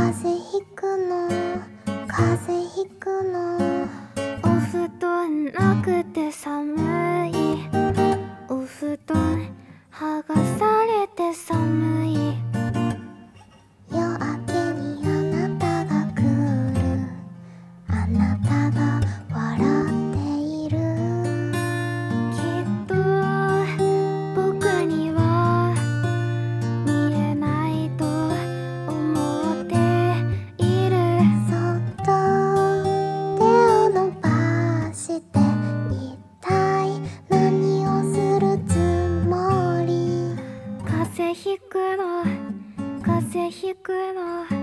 風邪ひくの風邪ひくのお布団なくて寒いお布団剥がされて寒い夜明けにあなたが来るあなたが笑っているきっと僕には見えないと思っているそっと手を伸ばして一体何をするつもり風邪ひくの風邪ひくの